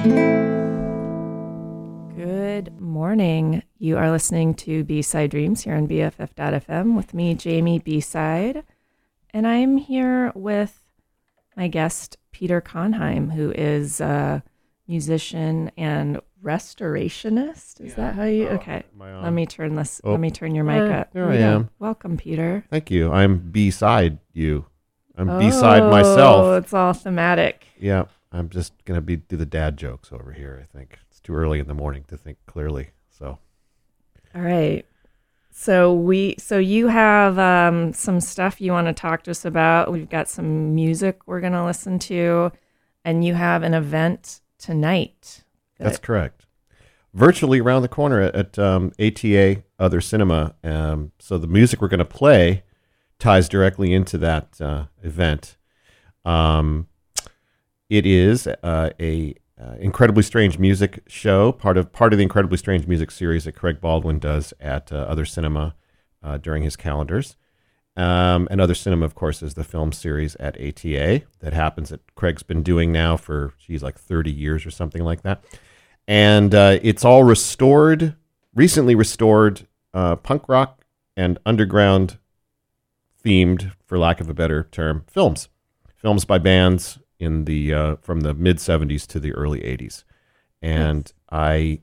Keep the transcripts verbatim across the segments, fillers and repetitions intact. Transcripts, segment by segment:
Good morning. You are listening to B-Side Dreams here on B F F dot F M with me, Jamie B-Side. And I'm here with my guest, Peter Konheim, who is a musician and restorationist. Is yeah. that how you... Oh, okay. Let me turn this... Oh. Let me turn your mic there, up. There I am. Welcome, Peter. Thank you. I'm B-Side you. I'm oh, B-Side myself. Oh, it's all thematic. Yeah. I'm just going to be do the dad jokes over here, I think. It's too early in the morning to think clearly. So, all right. So we so you have um, some stuff you want to talk to us about. We've got some music we're going to listen to, and you have an event tonight. That... That's correct. Virtually around the corner at, at um, A T A Other Cinema. Um, so the music we're going to play ties directly into that uh, event. Um It is uh, a uh, incredibly strange music show, part of part of the incredibly strange music series that Craig Baldwin does at uh, Other Cinema uh, during his calendars. Um, and Other Cinema, of course, is the film series at A T A that happens that Craig's been doing now for, geez, like thirty years or something like that. And uh, it's all restored, recently restored uh, punk rock and underground themed, for lack of a better term, films. Films by bands in the uh, from the mid seventies to the early eighties. And nice. I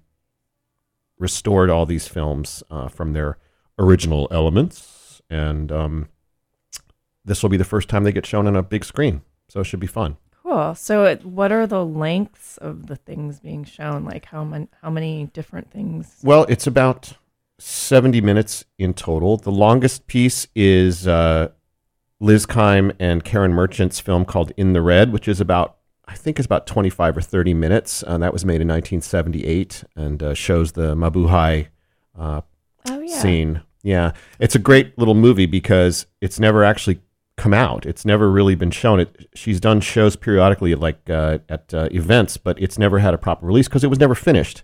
restored all these films uh, from their original elements. And um, this will be the first time they get shown on a big screen. So it should be fun. Cool. So it, what are the lengths of the things being shown? Like how, man, how many different things? Well, it's about seventy minutes in total. The longest piece is... Uh, Liz Kime and Karen Merchant's film called In the Red, which is about, I think it's about twenty-five or thirty minutes. Uh, that was made in nineteen seventy-eight and uh, shows the Mabuhay uh, oh, yeah. scene. Yeah. It's a great little movie because it's never actually come out. It's never really been shown. It. She's done shows periodically like uh, at uh, events, but it's never had a proper release because it was never finished.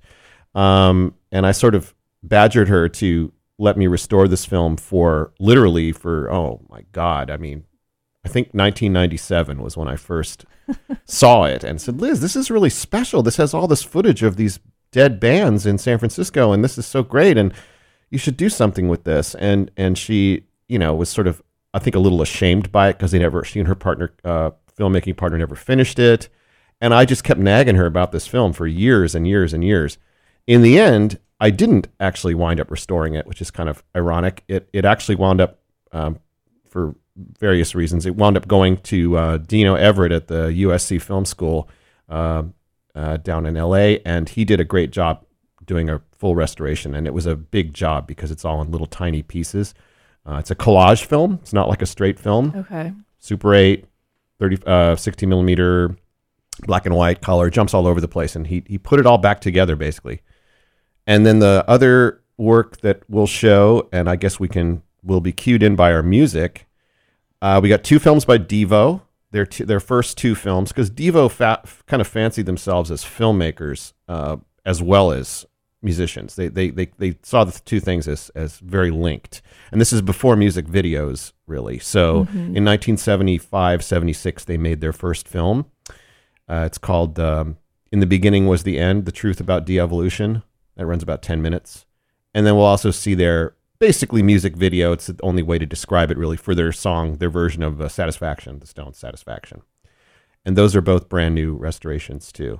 Um, and I sort of badgered her to let me restore this film for literally for, oh my God. I mean, I think nineteen ninety-seven was when I first saw it and said, Liz, this is really special. This has all this footage of these dead bands in San Francisco. And this is so great. And you should do something with this. And, and she, you know, was sort of, I think a little ashamed by it because they never, she and her partner, uh, filmmaking partner never finished it. And I just kept nagging her about this film for years and years and years. In the end, I didn't actually wind up restoring it, which is kind of ironic. It it actually wound up, um, for various reasons, it wound up going to uh, Dino Everett at the U S C Film School uh, uh, down in L A, and he did a great job doing a full restoration, and it was a big job because it's all in little tiny pieces. Uh, it's a collage film. It's not like a straight film. Okay. Super eight, thirty, uh, sixty millimeter, black and white color, jumps all over the place, and he he put it all back together, basically. And then the other work that we'll show, and I guess we can will be cued in by our music. Uh, we got two films by Devo. Their t- their first two films, because Devo fa- kind of fancied themselves as filmmakers uh, as well as musicians. They they they they saw the two things as as very linked. And this is before music videos, really. So mm-hmm. in nineteen seventy-five, seventy-six, they made their first film. Uh, it's called um, In the Beginning Was the End: The Truth About De-Evolution. That runs about ten minutes. And then we'll also see their basically music video. It's the only way to describe it really for their song, their version of uh, Satisfaction, the Stones' Satisfaction. And those are both brand new restorations too.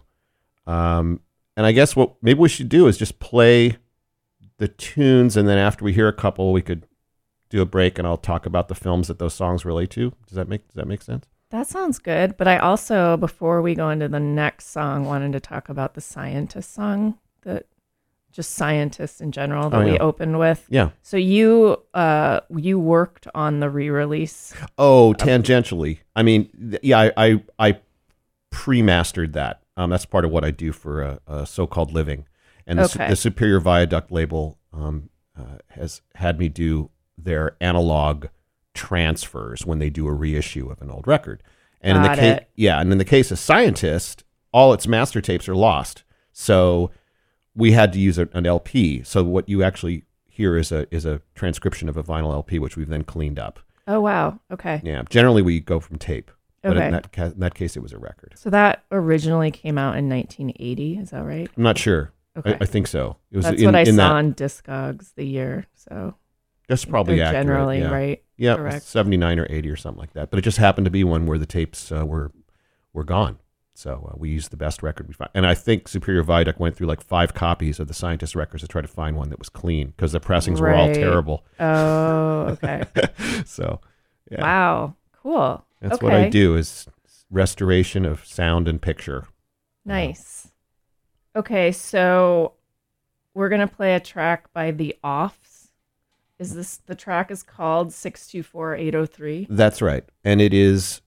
Um, and I guess what maybe we should do is just play the tunes. And then after we hear a couple, we could do a break and I'll talk about the films that those songs relate to. Does that make, does that make sense? That sounds good. But I also, before we go into the next song, wanted to talk about the Scientist song that just scientists in general that oh, yeah. we opened with. Yeah. So you uh, you worked on the re-release? Oh, tangentially. I mean, th- yeah, I, I, I pre-mastered that. Um, that's part of what I do for a, a so-called living. And the, okay. the Superior Viaduct label um, uh, has had me do their analog transfers when they do a reissue of an old record. And Got in the case, it. yeah, and in the case of Scientist, all its master tapes are lost. So we had to use a, an L P. So what you actually hear is a is a transcription of a vinyl L P, which we've then cleaned up. Oh, wow. Okay. Yeah. Generally, we go from tape. But Okay. in that, ca- in that case, it was a record. So that originally came out in nineteen eighty. Is that right? I'm not sure. Okay. I, I think so. It was That's in, what I in saw that, on Discogs the year. So That's probably they're accurate. generally yeah. right. Yeah, Correct. seventy-nine or eighty or something like that. But it just happened to be one where the tapes uh, were were gone. So uh, we used the best record we found. And I think Superior Viaduct went through like five copies of the Scientist records to try to find one that was clean because the pressings were all Right. terrible. Oh, okay. So, yeah. Wow. Cool. That's okay. what I do is restoration of sound and picture. Nice. Okay, so we're going to play a track by The Offs. Is this the track is called six two four eight oh three? That's right. And it is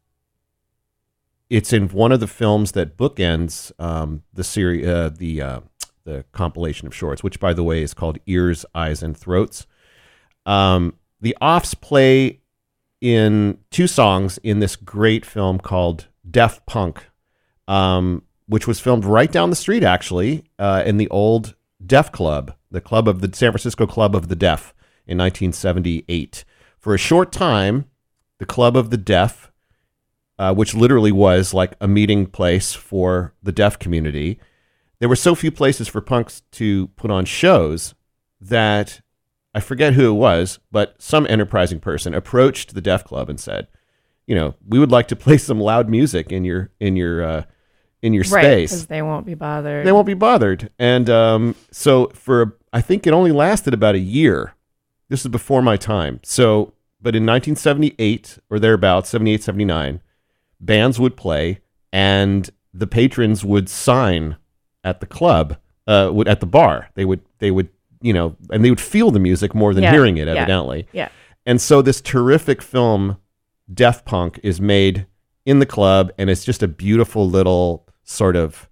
it's in one of the films that bookends um, the series uh, the uh, the compilation of shorts, which by the way is called Ears, Eyes and Throats. Um, the Offs play in two songs in this great film called Deaf Punk, um, which was filmed right down the street, actually, uh, in the old Deaf Club, the club of the San Francisco Club of the Deaf in nineteen seventy-eight. For a short time, the Club of the Deaf, uh, which literally was like a meeting place for the deaf community, there were so few places for punks to put on shows that I forget who it was, but some enterprising person approached the Deaf Club and said, you know, we would like to play some loud music in your in your uh, in your Right, space. because they won't be bothered. They won't be bothered. And um, so for I think it only lasted about a year. This is before my time. So, but in nineteen seventy-eight or thereabouts, seventy-eight, seventy-nine, bands would play and the patrons would sign at the club, uh, would at the bar. They would they would you know, and they would feel the music more than Yeah, hearing it, yeah, evidently. yeah. And so this terrific film, Deaf Punk, is made in the club, and it's just a beautiful little sort of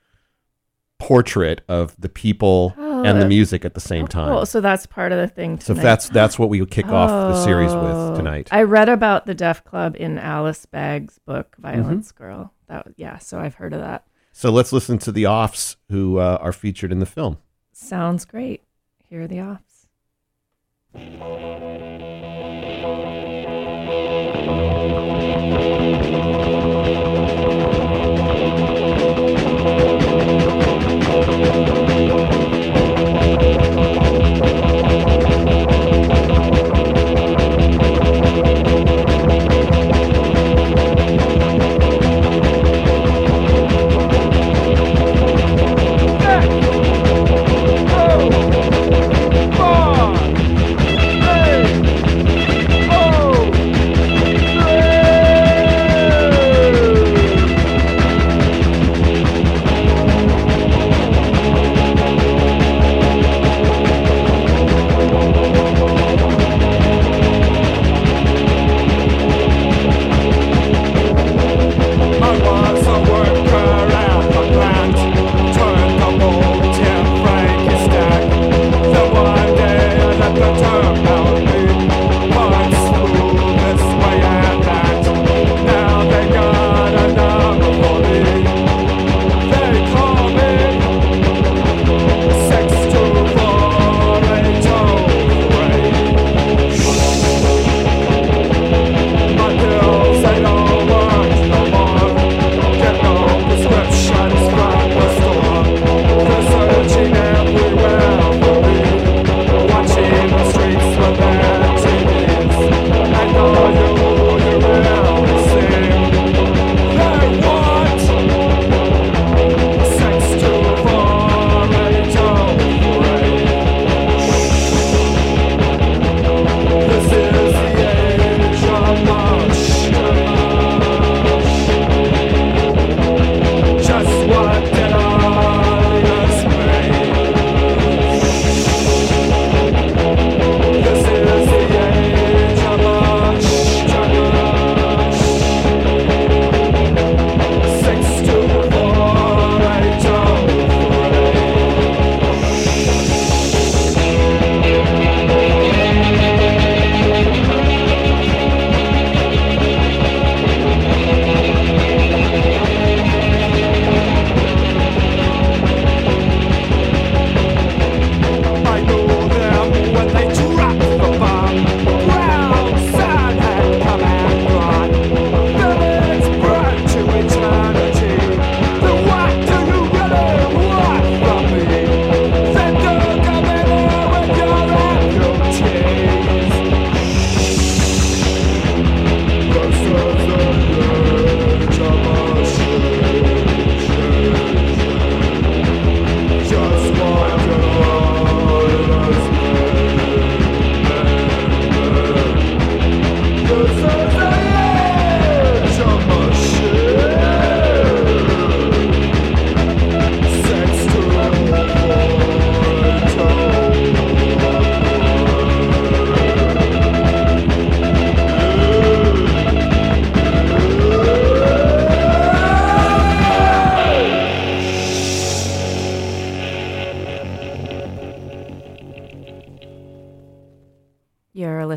portrait of the people Oh, and the music at the same Oh, time. cool. So that's part of the thing So tonight. that's that's what we would kick off the series Oh. with tonight. I read about the Deaf Club in Alice Baggs' book, Mm-hmm. Violence Girl. That yeah, so I've heard of that. So let's listen to the Offs, who uh, are featured in the film. Sounds great. Here are the Offs. Four, three,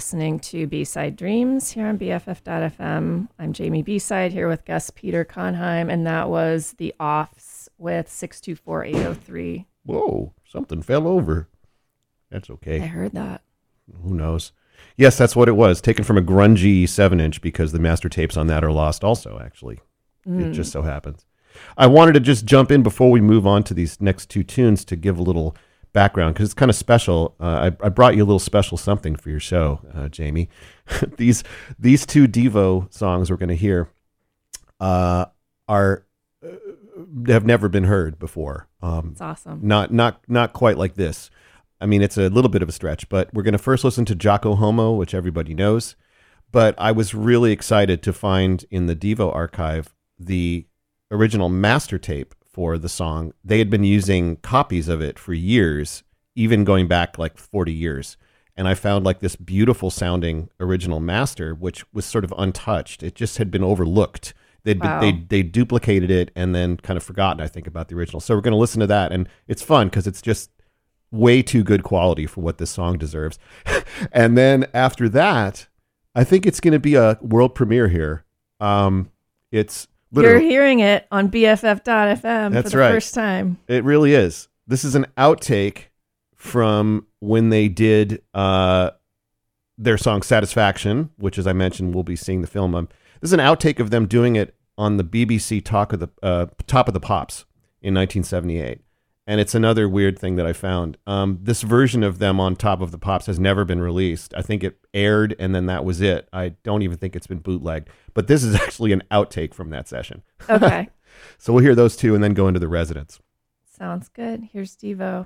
listening to B-Side Dreams here on B F F dot F M. I'm Jamie B-Side here with guest Peter Konheim, and that was The Offs with six two four eight oh three. Whoa, something fell over. That's okay. I heard that. Who knows? Yes, that's what it was. Taken from a grungy seven inch because the master tapes on that are lost also, actually. Mm. It just so happens. I wanted to just jump in before we move on to these next two tunes to give a little background because it's kind of special. Uh, I, I brought you a little special something for your show, uh, Jamie. these these two Devo songs we're going to hear uh, are uh, have never been heard before. Um, It's awesome. Not not not quite like this. I mean, it's a little bit of a stretch, but we're going to first listen to Jocko Homo, which everybody knows. But I was really excited to find in the Devo archive the original master tape for the song. They had been using copies of it for years, even going back like forty years. And I found like this beautiful sounding original master, which was sort of untouched. It just had been overlooked. They'd Wow. been, they they duplicated it and then kind of forgotten, I think, about the original. So we're going to listen to that. And it's fun because it's just way too good quality for what this song deserves. And then after that, I think it's going to be a world premiere here. Um, it's literally, You're hearing it on B F F dot F M That's for the right. first time. It really is. This is an outtake from when they did uh, their song Satisfaction, which, as I mentioned, we'll be seeing the film on. This is an outtake of them doing it on the B B C Talk of the uh, Top of the Pops in nineteen seventy-eight. And it's another weird thing that I found. Um, this version of them on Top of the Pops has never been released. I think it aired and then that was it. I don't even think it's been bootlegged. But this is actually an outtake from that session. Okay. So we'll hear those two and then go into the Residents. Sounds good. Here's Devo.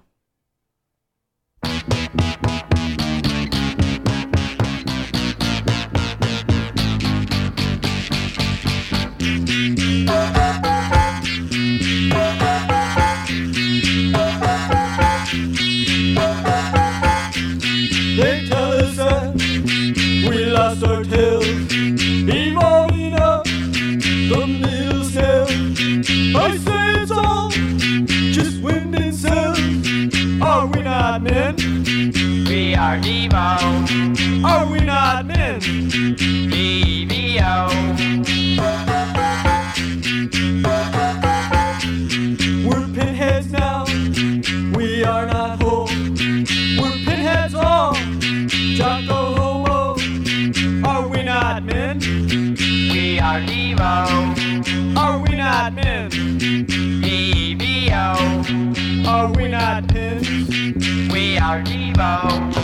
They tell us that we lost our tails, evolving up from little snails. I say it's all just wind and sails. Are we not men? We are Devo, Are we not men? D V O. We're pinheads now, we are not whole. We're pinheads all, Jocko Homo. Are we not men? We are Devo, Are we not men? D V O. Are we not pins? We are Devo.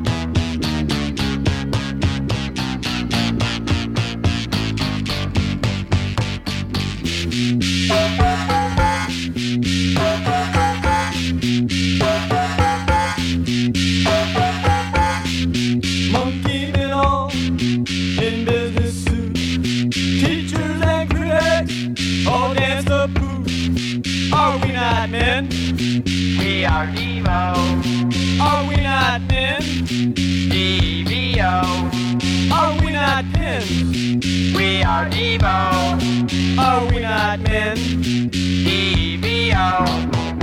Monkey men all in business suits, teachers and critics all dance the boots. Are we not men? We are Devo, Are we not men? D V O. Are we not pins? We are Devo, Are we not men? D V O.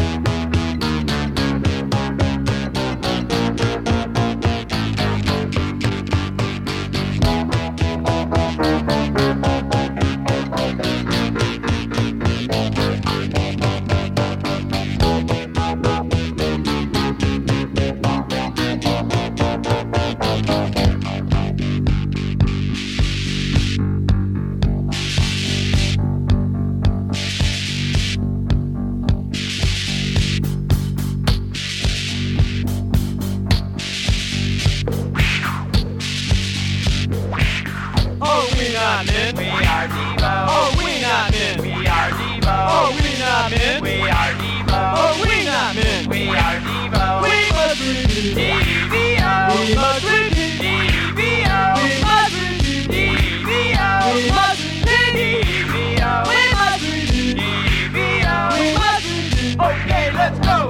Are we not men? We are Devo, Are we not men? we are Devo. Are we not men? We are Devo, Are we not men? we are Devo. We must repeat. D V O. We must repeat. D V O. We must repeat. D V O. We must repeat. D V O. We must repeat. D V O. We must repeat. Okay, let's go.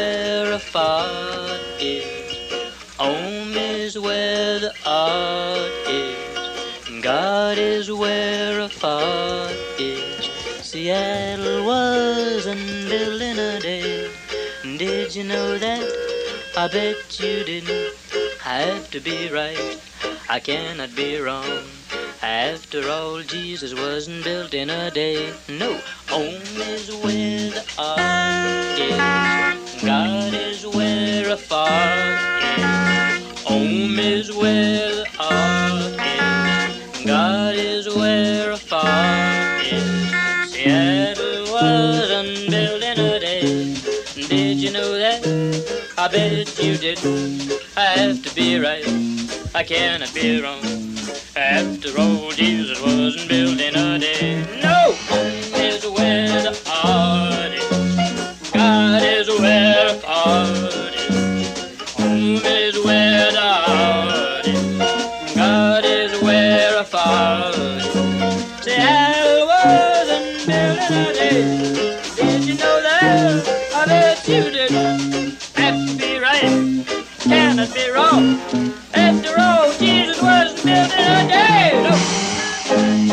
where a fart is. Home is where the art is. God is where a fart is. Seattle wasn't built in a day. Did you know that? I bet you didn't. I have to be right. I cannot be wrong. After all, Jesus wasn't built in a day. No, home is where the art is. God is where a fart is. Home is where the art is. God is where a fart is. Seattle wasn't built in a day. Did you know that? I bet you didn't. I have to be right. I cannot be wrong. After all, Jesus wasn't built in a day. No, home is where the art is. God is where the art is. Home is where the art is. God is where a fart is. Say, I wasn't built in a day. Did you know that? I bet you didn't. Have to be right. Cannot be wrong. After all, Jesus wasn't built in a day. No.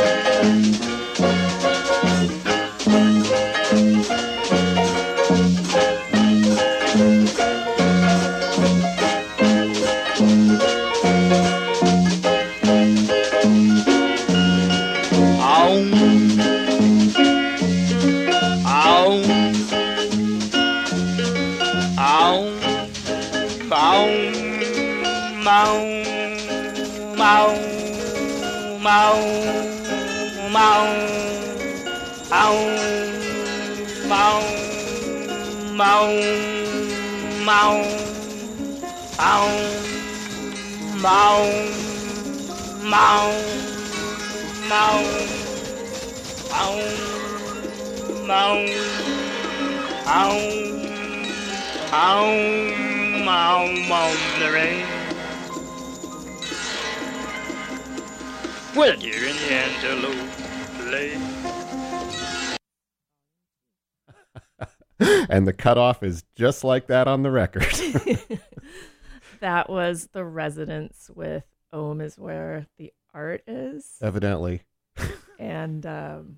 Well, dear in the antelope play. And the cutoff is just like that on the record. That was The Residents with Home is Where the Art Is. Evidently. And um,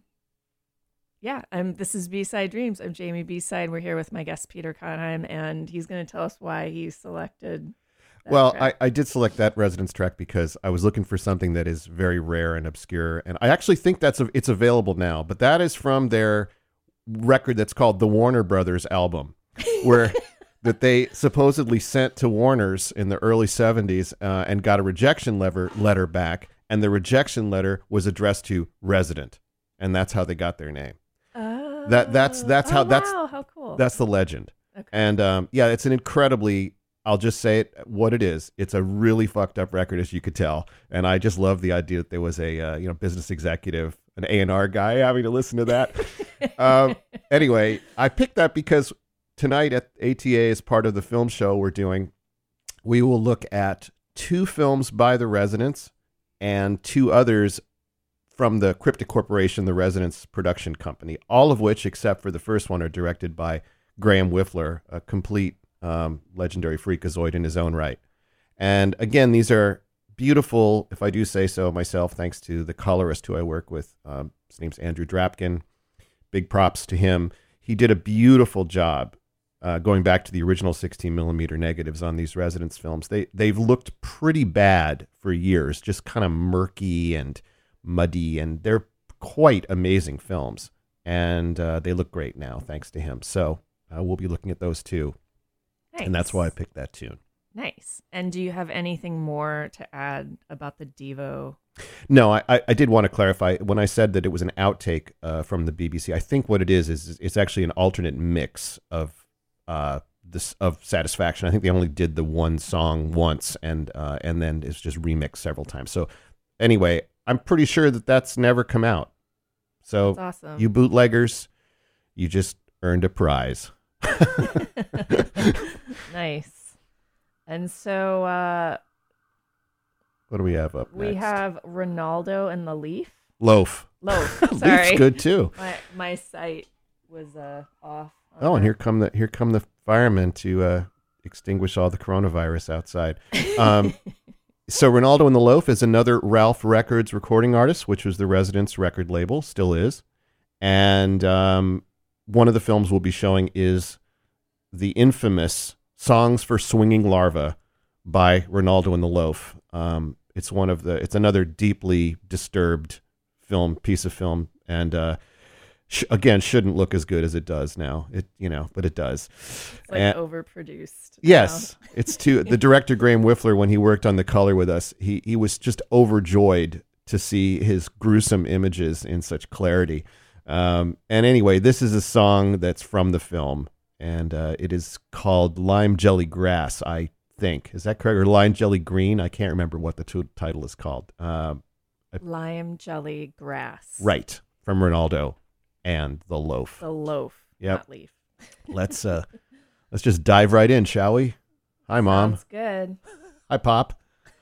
yeah, I'm. This is B-Side Dreams. I'm Jamie B-Side. We're here with my guest, Peter Conheim, and he's going to tell us why he selected that Well, track. I, I did select that Residence track because I was looking for something that is very rare and obscure. And I actually think that's a, it's available now, but that is from their record that's called the Warner Brothers album, where that they supposedly sent to Warner's in the early seventies uh, and got a rejection letter, letter back. And the rejection letter was addressed to Resident. And that's how they got their name. Oh, That that's that's oh, how that's wow, how cool. that's the legend. Okay. And um, yeah, it's an incredibly, I'll just say it what it is. It's a really fucked up record, as you could tell. And I just love the idea that there was a uh, you know business executive, an A and R guy having to listen to that. um, anyway, I picked that because tonight at A T A, as part of the film show we're doing, we will look at two films by The Residents and two others from the Cryptic Corporation, the Residents production company, all of which, except for the first one, are directed by Graham Whiffler, a complete um, legendary freakazoid in his own right. And again, these are beautiful, if I do say so myself, thanks to the colorist who I work with. Um, his name's Andrew Drapkin. Big props to him. He did a beautiful job uh, going back to the original sixteen millimeter negatives on these Residents films. They, they've looked pretty bad for years, just kind of murky and muddy, and they're quite amazing films, and uh, they look great now thanks to him. So uh, we'll be looking at those too. Nice. And that's why I picked that tune. Nice. And do you have anything more to add about the Devo? No, I, I did want to clarify when I said that it was an outtake uh, from the B B C. I think what it is is it's actually an alternate mix of uh, this of Satisfaction. I think they only did the one song once, and uh, and then it's just remixed several times. So anyway, I'm pretty sure that that's never come out. So That's awesome. you bootleggers, you just earned a prize. Nice. And so uh, What do we have up we next? have Ronaldo and the Leaf. Loaf. Loaf. Leaf's Sorry. good too. My my site was uh, off. on Oh, and that. here come the here come the firemen to uh, extinguish all the coronavirus outside. Um, so Ronaldo and the Loaf is another Ralph Records recording artist, which was the Residence record label, still is. And um, one of the films we'll be showing is the infamous Songs for Swinging Larva by Ronaldo and the Loaf. Um, it's one of the, it's another deeply disturbed film, piece of film. And uh, sh- again, shouldn't look as good as it does now. It, you know, but it does. It's like and, overproduced. Yes. It's too, the director, Graham Whiffler, when he worked on The Color with us, he, he was just overjoyed to see his gruesome images in such clarity. Um, and anyway, this is a song that's from the film, and uh, it is called Lime Jelly Grass, I think. Is that correct? Or Lime Jelly Green? I can't remember what the t- title is called. Um, Lime Jelly Grass. right. From Ronaldo and the Loaf. The loaf, Yep. not leaf. Let's uh, let's just dive right in, shall we? Hi, Mom. Sounds good. Hi, Pop.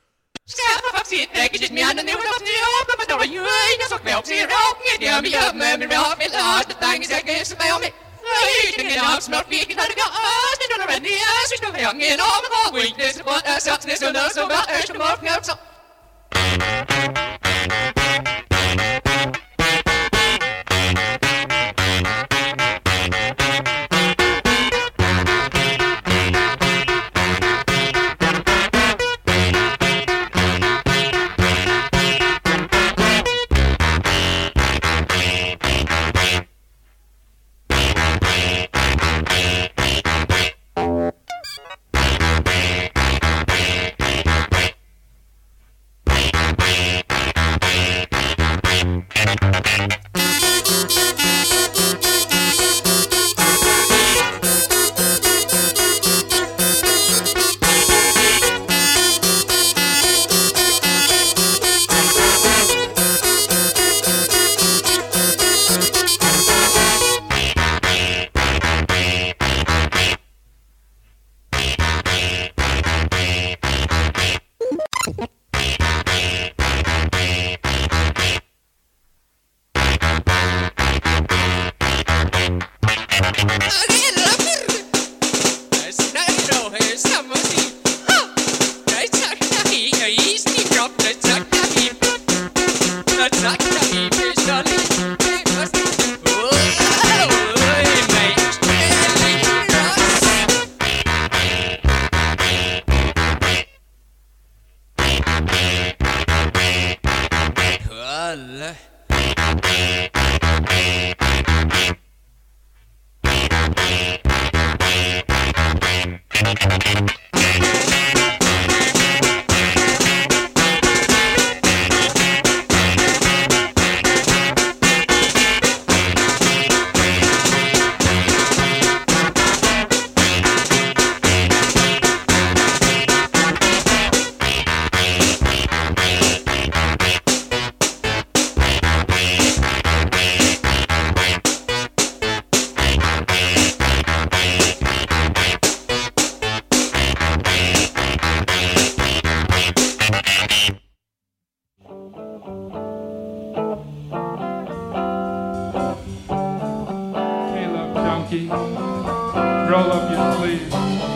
Roll up your sleeves.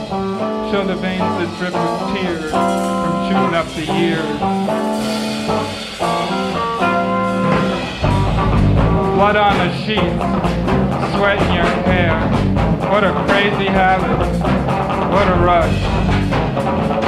Show the veins that drip with tears from shooting up the years. Blood on the sheets, sweat in your hair. What a crazy habit. What a rush.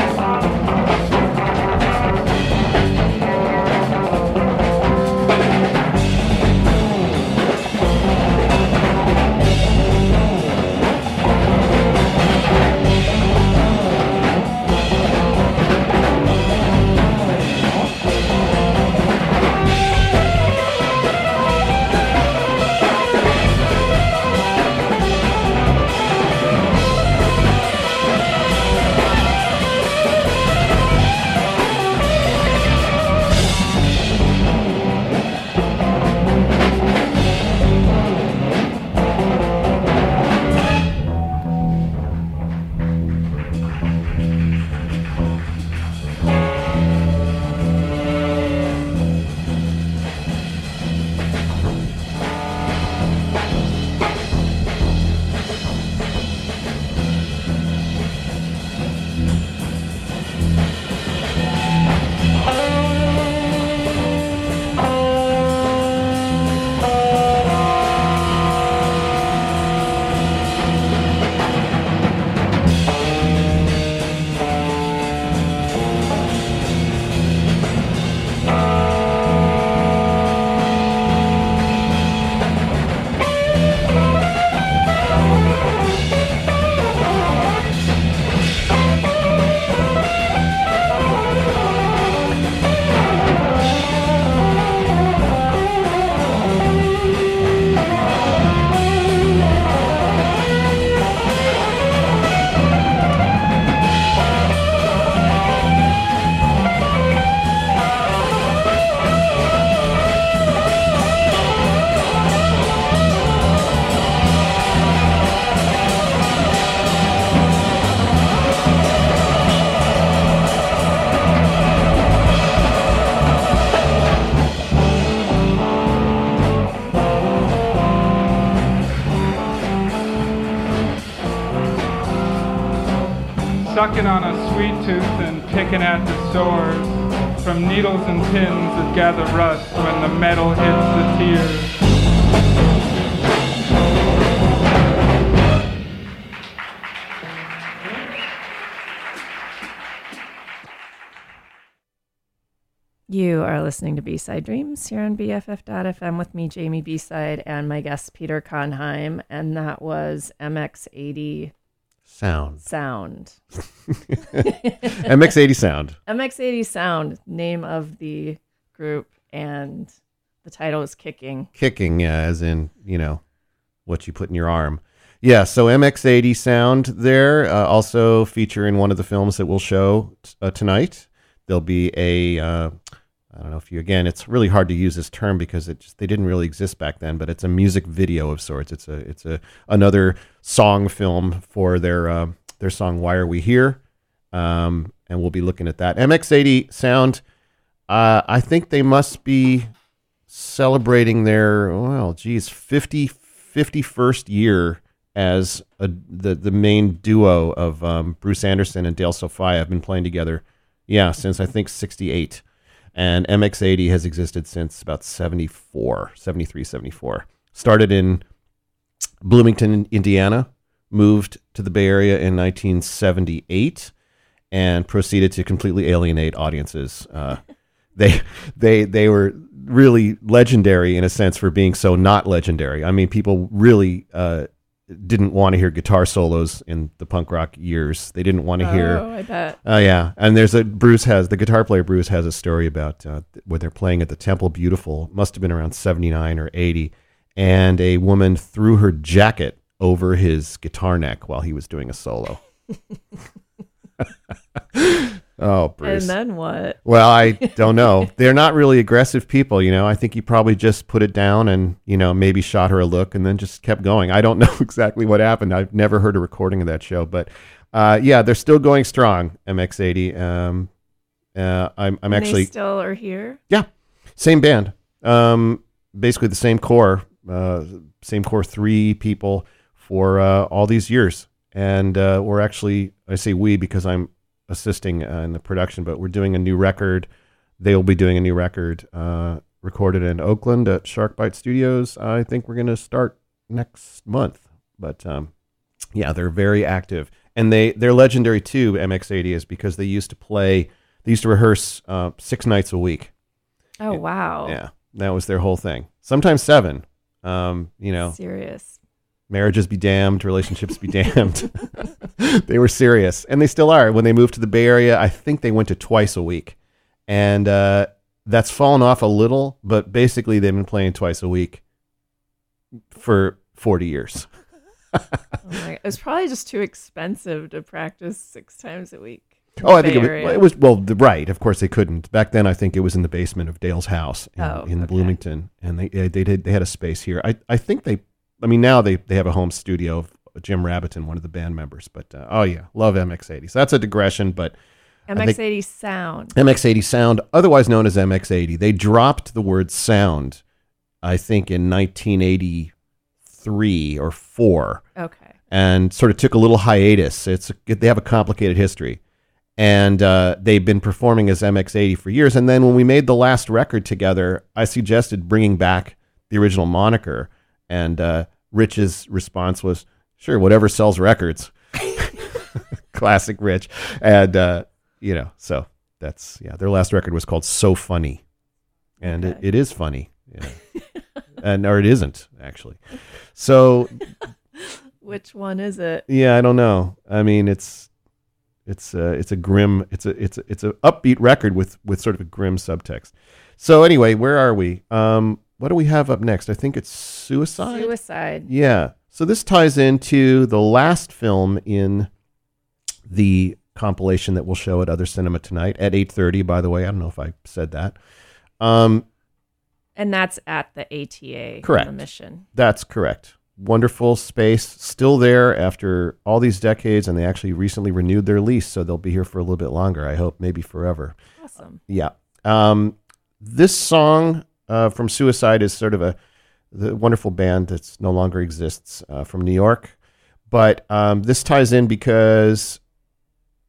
sucking on a sweet tooth and picking at the sores from needles and pins that gather rust when the metal hits the tears. You are listening to B-Side Dreams here on B F F dot F M with me, Jamie B-Side, and my guest, Peter Konheim, and that was M X eighty Sound. Sound. M X eighty Sound. M X eighty Sound, name of the group, and the title is Kicking. Kicking, yeah, as in, you know, what you put in your arm. Yeah, so M X eighty Sound there, uh, also feature in one of the films that we'll show t- uh, tonight. There'll be a, uh, I don't know if you, again, it's really hard to use this term because it just, they didn't really exist back then, but it's a music video of sorts. It's a, it's a, another song film for their, uh, their song, Why Are We Here? Um, and we'll be looking at that. M X eighty Sound, uh, I think they must be celebrating their, well, geez, fifty, fifty-first year as a, the, the main duo of um, Bruce Anderson and Dale Sophia have been playing together. Yeah, since I think sixty-eight. And M X eighty has existed since about seventy-four, seventy-three, seventy-four. Started in Bloomington, Indiana, moved to the Bay Area in nineteen seventy-eight, and proceeded to completely alienate audiences. Uh, they they they were really legendary in a sense for being so not legendary. I mean, people really uh, didn't want to hear guitar solos in the punk rock years. They didn't want to oh, hear. Oh, I bet. Oh, uh, yeah. And there's a, Bruce has, the guitar player Bruce has a story about uh, where they're playing at the Temple Beautiful, must have been around seventy-nine or eighty, and a woman threw her jacket over his guitar neck while he was doing a solo. Oh, Bruce. And then what? Well, I don't know. They're not really aggressive people, you know. I think he probably just put it down and, you know, maybe shot her a look and then just kept going. I don't know exactly what happened. I've never heard a recording of that show. But, uh, yeah, they're still going strong, M X eighty. Um, uh, I'm, I'm and actually... They still are here? Yeah. Same band. Um, basically the same core. Uh, same core, three people for uh, all these years. And uh, we're actually, I say we because I'm assisting uh, in the production, but we're doing a new record. They will be doing a new record uh, recorded in Oakland at Sharkbite Studios. I think we're going to start next month. But um, yeah, they're very active. And they, they're legendary too, M X eighty is, because they used to play, they used to rehearse uh, six nights a week. Oh, wow. Yeah, that was their whole thing. Sometimes seven, um, you know. Serious. Marriages be damned, relationships be damned. They were serious, and they still are. When they moved to the Bay Area, I think they went to twice a week, and uh, that's fallen off a little, but basically they've been playing twice a week for forty years. Oh my, it was probably just too expensive to practice six times a week. Oh, I think it was, Area. it was, well, the, right. Of course they couldn't. Back then, I think it was in the basement of Dale's house in, Oh, in okay. Bloomington, and they they did they had a space here. I, I think they, I mean, now they, they have a home studio of Jim Rabbiton, one of the band members. But, uh, oh, yeah, love M X eighty. So that's a digression, but M X eighty Sound. M X eighty Sound, otherwise known as M X eighty, they dropped the word sound, I think, in nineteen eighty-three or four. Okay. And sort of took a little hiatus. It's they have a complicated history. And uh, they've been performing as M X eighty for years. And then when we made the last record together, I suggested bringing back the original moniker. And uh, Rich's response was, sure, whatever sells records. Classic Rich. And, uh, you know, so that's, yeah, their last record was called So Funny. And Okay. it, it is funny. Yeah. and Or it isn't, actually. So, Which one is it? yeah, I don't know. I mean, it's... It's a, it's a grim, it's a, it's a, it's a upbeat record with, with sort of a grim subtext. So anyway, where are we? Um, what do we have up next? I think it's Suicide. Suicide. Yeah. So this ties into the last film in the compilation that we'll show at Other Cinema tonight at eight thirty, by the way. I don't know if I said that. Um, And that's at the A T A. Correct. On the Mission. That's correct. Wonderful space, still there after all these decades, and they actually recently renewed their lease, so they'll be here for a little bit longer, I hope, maybe forever. Awesome. Yeah. Um, this song uh, from Suicide is sort of a the wonderful band that's no longer exists uh, from New York, but um, this ties in because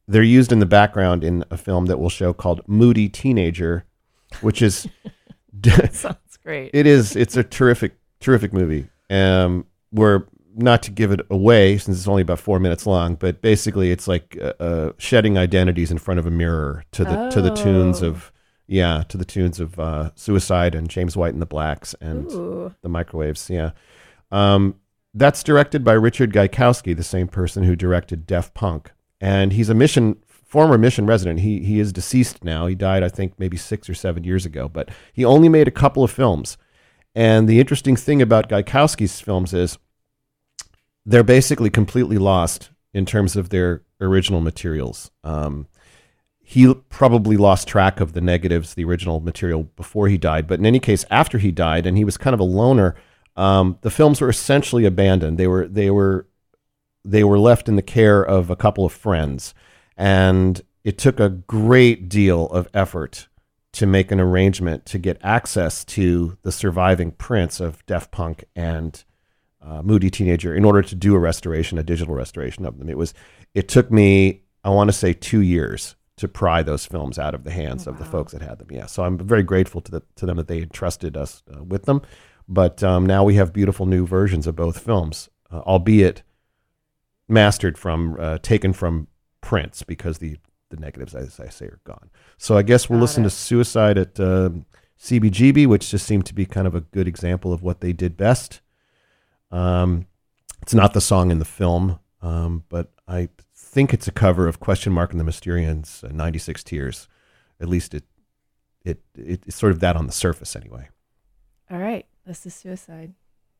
they're used in the background in a film that we'll show called Moody Teenager, which is Sounds great. it is it's a terrific terrific movie. Um, where not to give it away since it's only about four minutes long, but basically it's like uh, uh, shedding identities in front of a mirror to the oh. to the tunes of yeah to the tunes of uh, Suicide and James White and the Blacks and Ooh. the Microwaves. Yeah, um, that's directed by Richard Gaikowski, the same person who directed Def Punk, and he's a Mission former Mission resident. He he is deceased now. He died, I think, maybe six or seven years ago, but he only made a couple of films. And the interesting thing about Gaikowski's films is they're basically completely lost in terms of their original materials. Um, he probably lost track of the negatives, the original material, before he died. But in any case, after he died, and he was kind of a loner, um, the films were essentially abandoned. They were they were they were left in the care of a couple of friends, and it took a great deal of effort to make an arrangement to get access to the surviving prints of Def Punk and uh, Moody Teenager in order to do a restoration, a digital restoration of them. It was, it took me, I want to say, two years to pry those films out of the hands Oh, of the wow. folks that had them. Yeah, so I'm very grateful to the, to them that they entrusted us uh, with them. But um, now we have beautiful new versions of both films, uh, albeit mastered from, uh, taken from prints because the the negatives, as I say, are gone. So I guess we'll Got listen it. to Suicide at uh, C B G B, which just seemed to be kind of a good example of what they did best. Um, it's not the song in the film, um, but I think it's a cover of Question Mark and the Mysterians' uh, ninety-six Tears. At least it, it it it's sort of that on the surface anyway. All right. This is Suicide.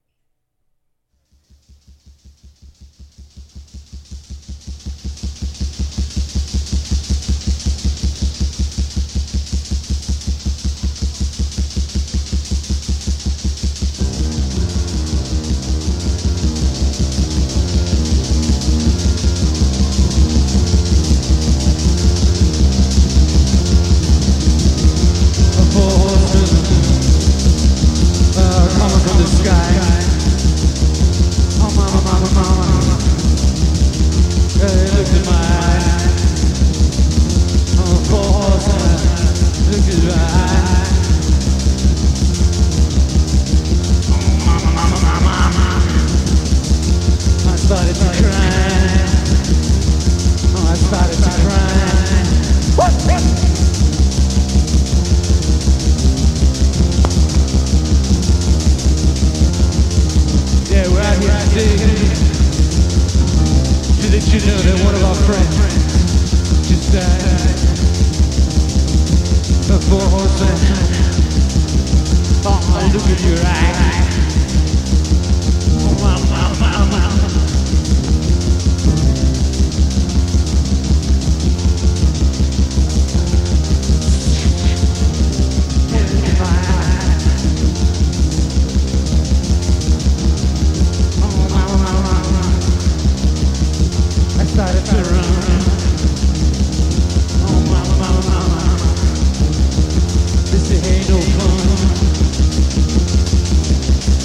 Coming from the sky. Oh mama, mama, mama. Hey, look in my eyes. Oh, poor horse, look in your eyes. Oh mama, mama, mama, mama. I started to cry. Oh, I started to cry. What? What? Yeah, we're out here today to let you know that one of our friends just died. A poor horseman. Oh, look at your eyes. Oh, mama, mama, mama. I started to run. Oh, mama, mama, mama. This ain't no fun.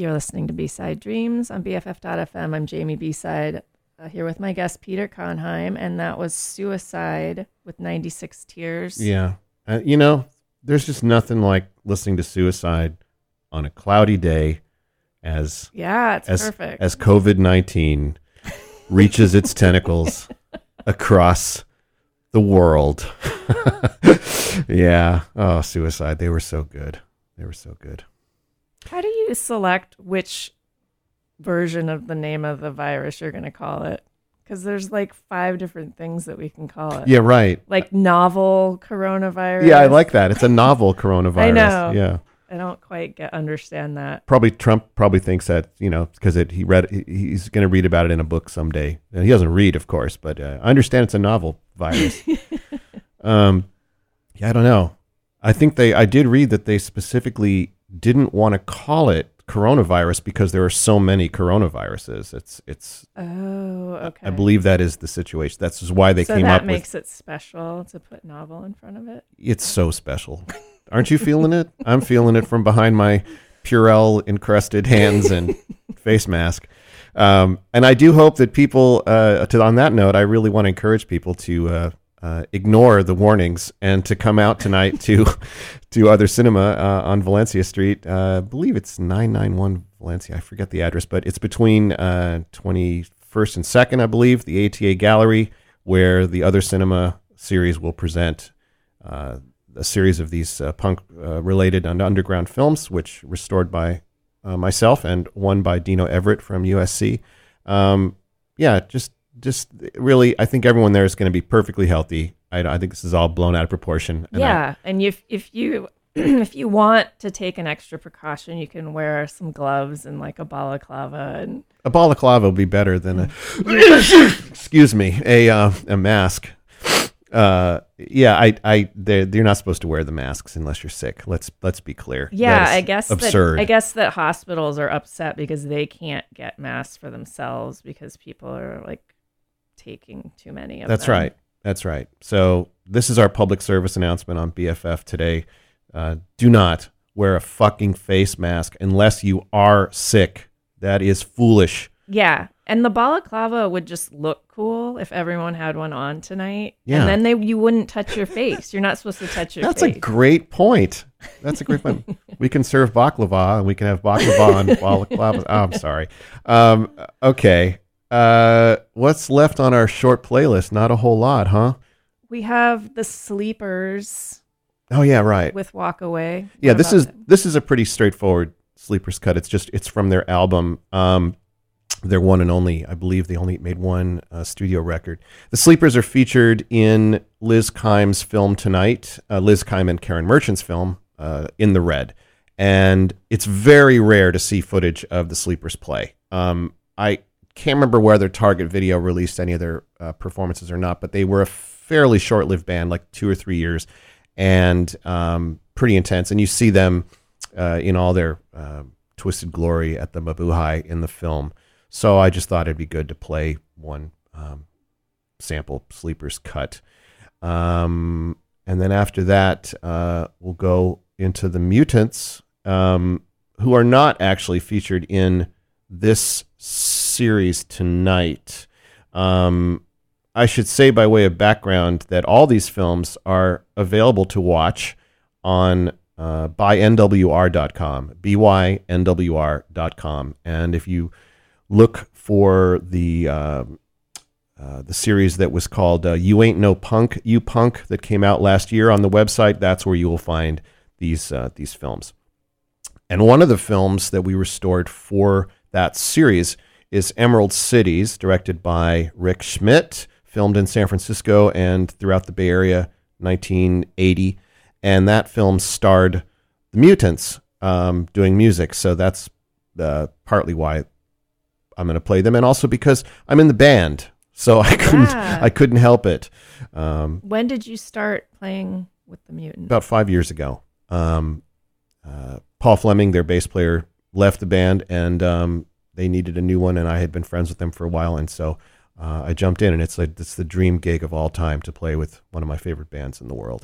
You're listening to B-Side Dreams on B F F dot F M. I'm Jamie B-Side, uh, here with my guest Peter Conheim, and that was Suicide with ninety-six Tears. Yeah. Uh, you know, there's just nothing like listening to Suicide on a cloudy day as Yeah, it's as, perfect. as COVID nineteen reaches its tentacles across the world. Yeah. Oh, Suicide. They were so good. They were so good. How do you select which version of the name of the virus you're going to call it? Because there's like five different things that we can call it. Yeah, right. Like novel coronavirus. Yeah, I like that. It's a novel coronavirus. I know. Yeah. I don't quite get understand that. Probably Trump probably thinks that, you know, because it he read he, he's going to read about it in a book someday. And he doesn't read, of course, but uh, I understand it's a novel virus. um, yeah, I don't know. I think they I did read that they specifically didn't want to call it coronavirus because there are so many coronaviruses. It's it's. Oh, okay. I believe that is the situation. That's just why they so came that up makes with. it special to put novel in front of it. It's so special. Aren't you feeling it? I'm feeling it from behind my Purell encrusted hands and face mask. Um, and I do hope that people, uh, to, on that note, I really want to encourage people to uh, uh, ignore the warnings and to come out tonight to to Other Cinema uh, on Valencia Street. Uh, I believe it's nine ninety-one Valencia. I forget the address, but it's between uh, twenty-first and second, I believe, the A T A Gallery, where the Other Cinema series will present uh, a series of these uh, punk-related uh, and underground films, which restored by uh, myself and one by Dino Everett from U S C. Um, yeah, just just really, I think everyone there is going to be perfectly healthy. I, I think this is all blown out of proportion. And yeah, I, and if if you if you want to take an extra precaution, you can wear some gloves and like a balaclava and a balaclava will be better than a excuse me a uh, a mask. Uh, yeah, I, I, they're, you're not supposed to wear the masks unless you're sick. Let's, let's be clear. Yeah, I guess absurd. That, I guess that hospitals are upset because they can't get masks for themselves because people are like taking too many of That's them. right. That's right. So this is our public service announcement on B F F today. Uh, do not wear a fucking face mask unless you are sick. That is foolish. Yeah. And the balaclava would just look cool if everyone had one on tonight. Yeah. And then they you wouldn't touch your face. You're not supposed to touch your That's face. a great point. That's a great point. We can serve baklava and we can have baklava and balaclava. Oh, I'm sorry. Um, okay. Uh, what's left on our short playlist? Not a whole lot, huh? We have the Sleepers Oh yeah, right. with Walk Away. Yeah, What this about is them? this is a pretty straightforward Sleepers cut. It's just it's from their album. Um, their one and only, I believe they only made one uh, studio record. The Sleepers are featured in Liz Keim's film tonight, uh, Liz Keim and Karen Merchant's film, uh, In the Red. And it's very rare to see footage of the Sleepers play. Um, I can't remember whether Target Video released any of their uh, performances or not, but they were a fairly short-lived band, like two or three years, and um, pretty intense. And you see them uh, in all their uh, twisted glory at the Mabuhay in the film. So I just thought it'd be good to play one um, sample Sleepers cut. Um, and then after that, uh, we'll go into the Mutants, um, who are not actually featured in this series tonight. Um, I should say by way of background that all these films are available to watch on uh, by N W R dot com, B Y N W R dot com. And if you look for the uh, uh, the series that was called uh, You Ain't No Punk, You Punk, that came out last year on the website, that's where you will find these uh, these films. And one of the films that we restored for that series is Emerald Cities, directed by Rick Schmidt, filmed in San Francisco and throughout the Bay Area, nineteen eighty. And that film starred the Mutants um, doing music. So that's uh, partly why I'm going to play them, and also because I'm in the band, so I couldn't Yeah. I couldn't help it. Um, When did you start playing with the Mutants? about five years ago, um, uh, Paul Fleming, their bass player, left the band, and um, they needed a new one, and I had been friends with them for a while, and so uh, I jumped in, and it's like it's the dream gig of all time to play with one of my favorite bands in the world.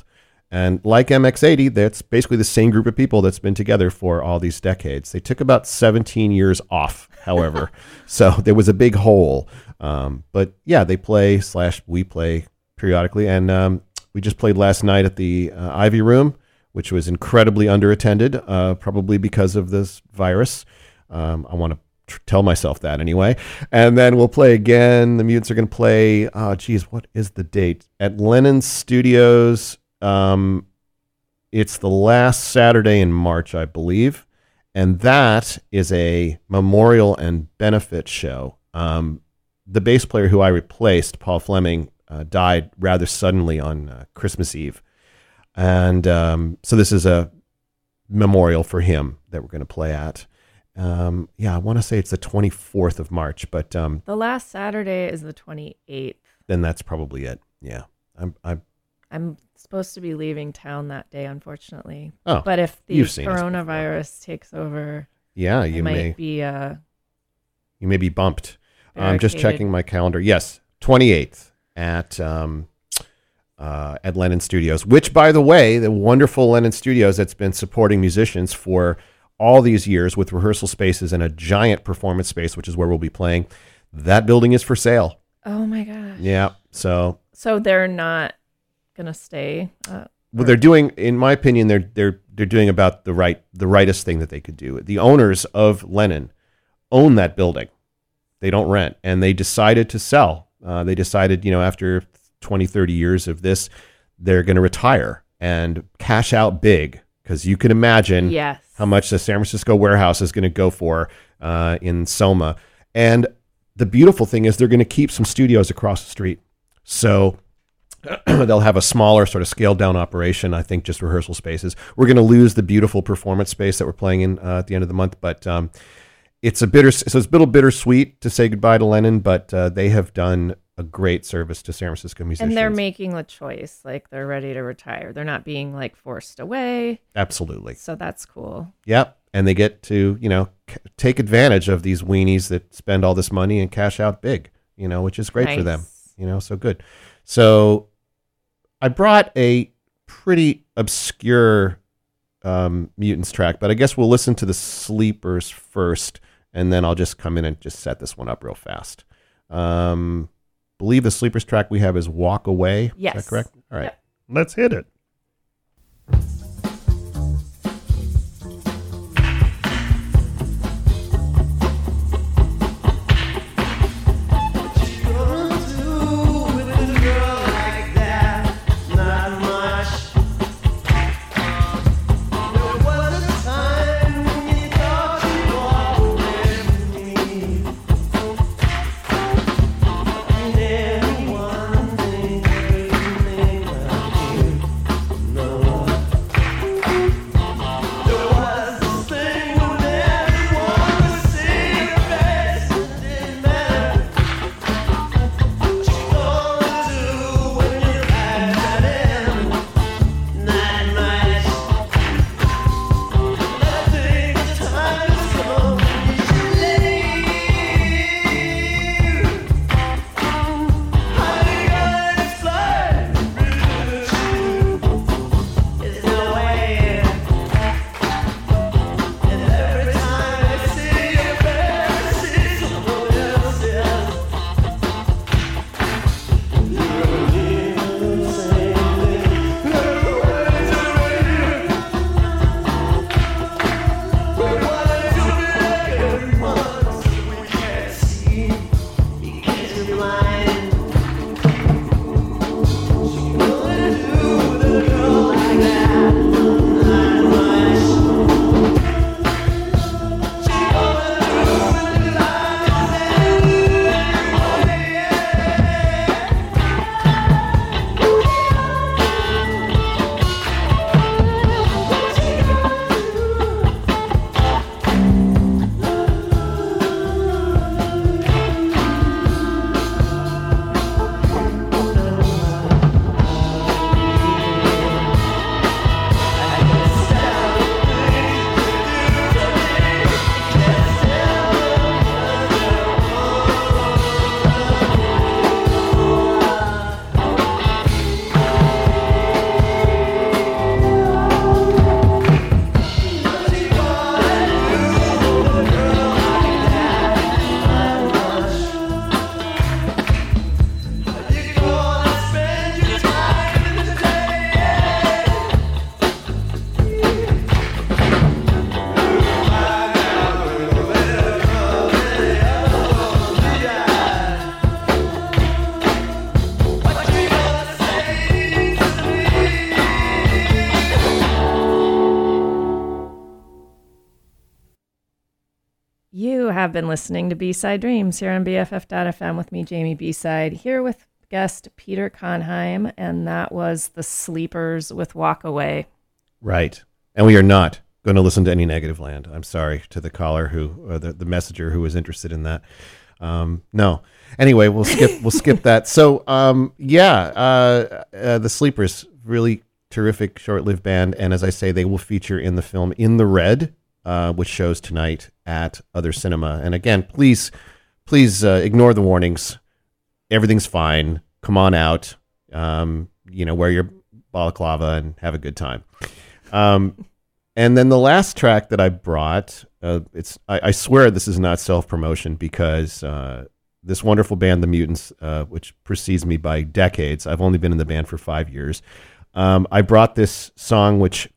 And like M X eighty, that's basically the same group of people that's been together for all these decades. They took about seventeen years off, however, so there was a big hole. Um, but yeah, they play slash we play periodically, and um, we just played last night at the uh, Ivy Room, which was incredibly underattended, uh, probably because of this virus. Um, I want to tr- tell myself that anyway. And then we'll play again. The Mutants are going to play, oh, geez, what is the date? At Lennon Studios. Um, it's the last Saturday in March, I believe. And that is a memorial and benefit show. Um, the bass player who I replaced, Paul Fleming, uh, died rather suddenly on uh, Christmas Eve. And um, so this is a memorial for him that we're going to play at. Um, yeah, I want to say it's the twenty-fourth of March, but um, The last Saturday is the twenty-eighth. then that's probably it. Yeah. I'm, I'm, I'm supposed to be leaving town that day, unfortunately. oh, But if the you've seen us before. coronavirus takes over, yeah, it you might may, be uh, you may be bumped. I'm just barricaded. checking my calendar. Yes, twenty-eighth at um, uh, at Lennon Studios, which, by the way, the wonderful Lennon Studios that's been supporting musicians for all these years with rehearsal spaces and a giant performance space, which is where we'll be playing. That building is for sale. Oh my gosh. Yeah, so So they're not gonna stay. Uh, well, they're doing, in my opinion, they're they're they're doing about the right the rightest thing that they could do. The owners of Lennon own that building. They don't rent, and they decided to sell. Uh, they decided, you know, after twenty, thirty years of this, they're going to retire and cash out big, because you can imagine yes. how much the San Francisco warehouse is going to go for uh, in Soma. And the beautiful thing is they're going to keep some studios across the street. So they'll have a smaller sort of scaled down operation, I think just rehearsal spaces. We're going to lose the beautiful performance space that we're playing in uh, at the end of the month, but um, it's a bitter, so it's a little bittersweet to say goodbye to Lennon, but uh, they have done a great service to San Francisco musicians. And they're making the choice, like they're ready to retire. They're not being like forced away. Absolutely. So that's cool. Yep. And they get to, you know, c- take advantage of these weenies that spend all this money and cash out big, you know, which is great for them, Nice. you know, so good. So I brought a pretty obscure um, Mutants track, but I guess we'll listen to the Sleepers first, and then I'll just come in and just set this one up real fast. Um, believe the Sleepers track we have is Walk Away. Yes. Is that correct? All right. Yep. Let's hit it. Anyone think, anything of you? have been listening to B-Side Dreams here on B F F dot F M with me, Jamie B-Side, here with guest Peter Konheim, and that was The Sleepers with Walk Away. Right. And we are not going to listen to any Negative Land. I'm sorry to the caller who, or the, the messenger who was interested in that. Um, no. Anyway, we'll skip we'll skip that. So, um, yeah, uh, uh, The Sleepers, really terrific short-lived band, and as I say, they will feature in the film In the Red, uh, which shows tonight at Other Cinema. And again, please, please uh, ignore the warnings. Everything's fine. Come on out. Um, you know, wear your balaclava and have a good time. Um, and then the last track that I brought, uh, it's I, I swear this is not self-promotion because uh, this wonderful band, The Mutants, uh, which precedes me by decades. I've only been in the band for five years. Um, I brought this song, which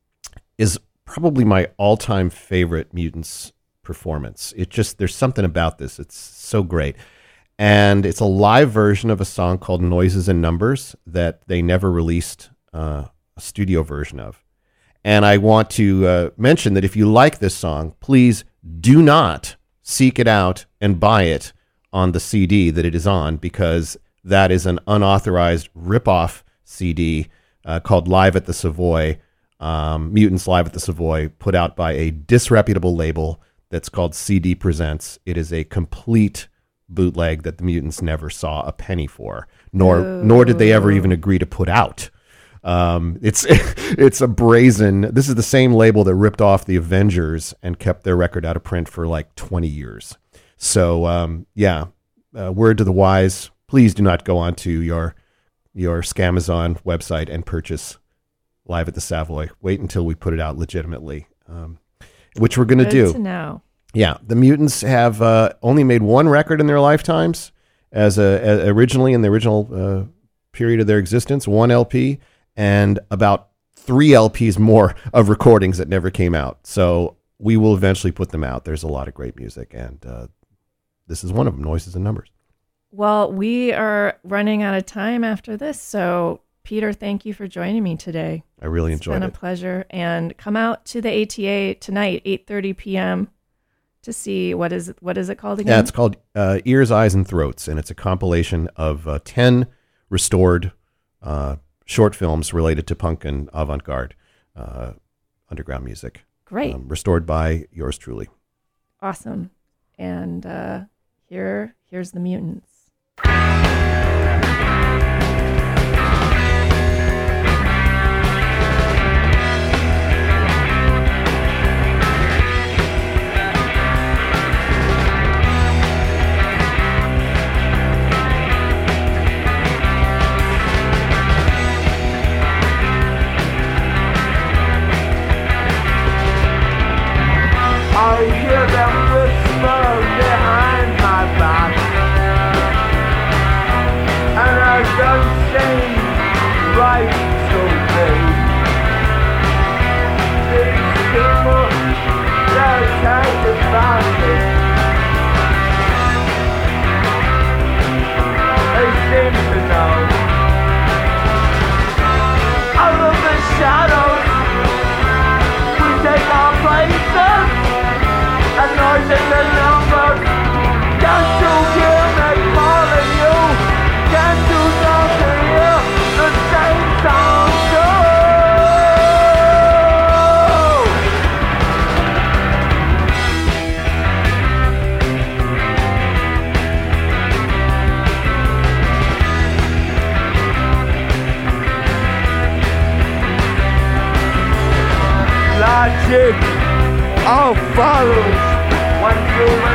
is probably my all-time favorite Mutants performance. It just, there's something about this. It's so great. And it's a live version of a song called Noises and Numbers that they never released uh, a studio version of. And I want to uh, mention that if you like this song, please do not seek it out and buy it on the C D that it is on, because that is an unauthorized rip-off C D uh, called Live at the Savoy, um, Mutants Live at the Savoy, put out by a disreputable label that's called C D Presents. It is a complete bootleg that the Mutants never saw a penny for, nor oh. nor did they ever even agree to put out. Um, it's it's a brazen. This is the same label that ripped off the Avengers and kept their record out of print for like twenty years. So um, yeah, uh, word to the wise: please do not go onto your your Scamazon website and purchase Live at the Savoy. Wait until we put it out legitimately, um, which we're going to do. To know. Yeah, the Mutants have uh, only made one record in their lifetimes, as, a, as originally in the original uh, period of their existence, one L P, and about three L Ps more of recordings that never came out. So we will eventually put them out. There's a lot of great music, and uh, this is one of them, Noises and Numbers. Well, we are running out of time after this, so Peter, thank you for joining me today. I really enjoyed it. It's been a pleasure, and come out to the A T A tonight, eight thirty p.m., to see what is what is it called again? Yeah, it's called uh, Ears, Eyes, and Throats, and it's a compilation of uh, ten restored uh, short films related to punk and avant-garde uh, underground music. Great. Um, restored by yours truly. Awesome. And uh, here, here's the Mutants. I hear them whisper behind my back, and I don't seem right so big. These people, they're take advantage. They seem to know. Out of the shadows, we take our places. And noises and numbers. Can't you hear me calling you? Can't you not hear the same song too? Logic all follows when you